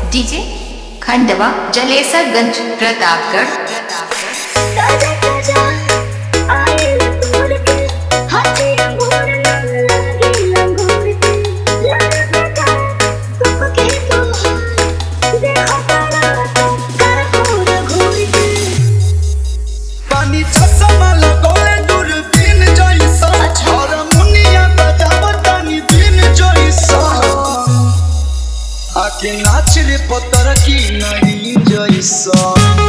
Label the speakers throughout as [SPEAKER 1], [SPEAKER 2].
[SPEAKER 1] DJ Khandwa Jalesarganj Pratapgarh.
[SPEAKER 2] ताजा ताजा आए तोड़ के हाथी अंगूर लगे लंगूर के लड़का तुम के तो देखो पराता करपूर घूर के
[SPEAKER 3] पानी चश्मा लगोले दूरबीन जैसा और मुनिया बजावतानी दिन जैसा आके नाच रे पत्थर की नहीं जैसा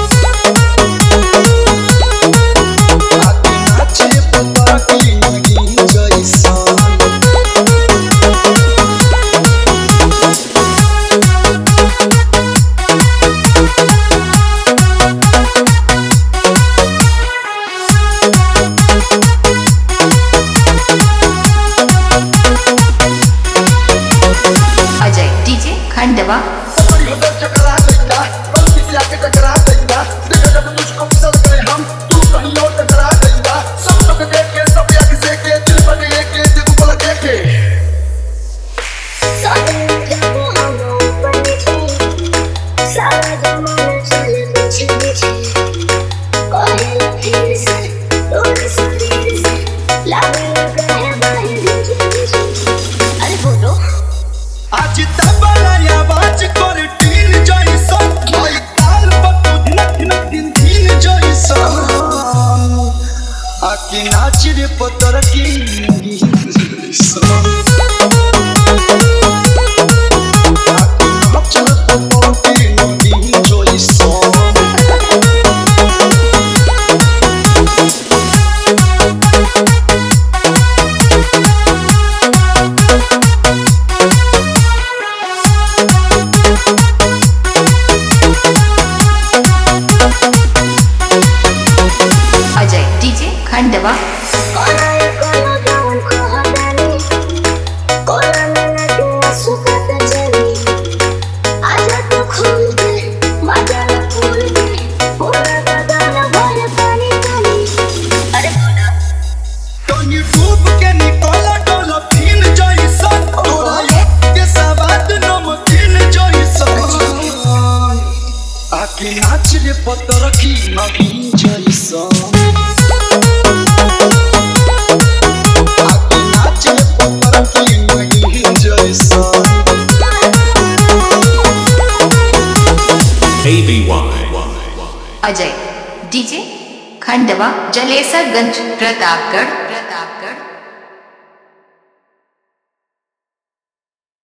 [SPEAKER 3] आके नाच रे पत्थर की नहीं जैसा
[SPEAKER 1] अजय डीजे खंडवा।
[SPEAKER 3] चकरा देगा गलती से आके टकरा देगा देखा जब मुझको चलते हम तू कहीं और टकरा देगा सब लोग देखे सब आगे से के दिल पर के दिल को लगे के
[SPEAKER 2] सारे जब हम ऊपर नीचे सारा जमाना चले पीछे पीछे कोई फिर से रोड से लागे लगा है बाहर नीचे अरे बोलो
[SPEAKER 3] आज तबला आवाज कर टीन जैसा भाई ताल पर नक नक दिन दिन जैसा आके नाच रे पत्थर की जैसा आके नाच रे पत्थर की दिन जैसा
[SPEAKER 1] अजय डीजे खंडवा।
[SPEAKER 2] कोना कोना जाऊं को हटानी कोना में लगे सुखत जली आजा तो खोल दे मजा न फूल दे पूरा बदन भर पानी पानी अरे बोलो
[SPEAKER 3] टोनी डूब के निकोला डॉल्फिन जैसा तोरा के सवाद नमकीन जैसा आके नाच रे पत्थर की नगीन जैसा आके नाच रे पत्थर की नगीन जैसा
[SPEAKER 1] अजय डीजे खंडवा जलेसरगंज प्रतापगढ़।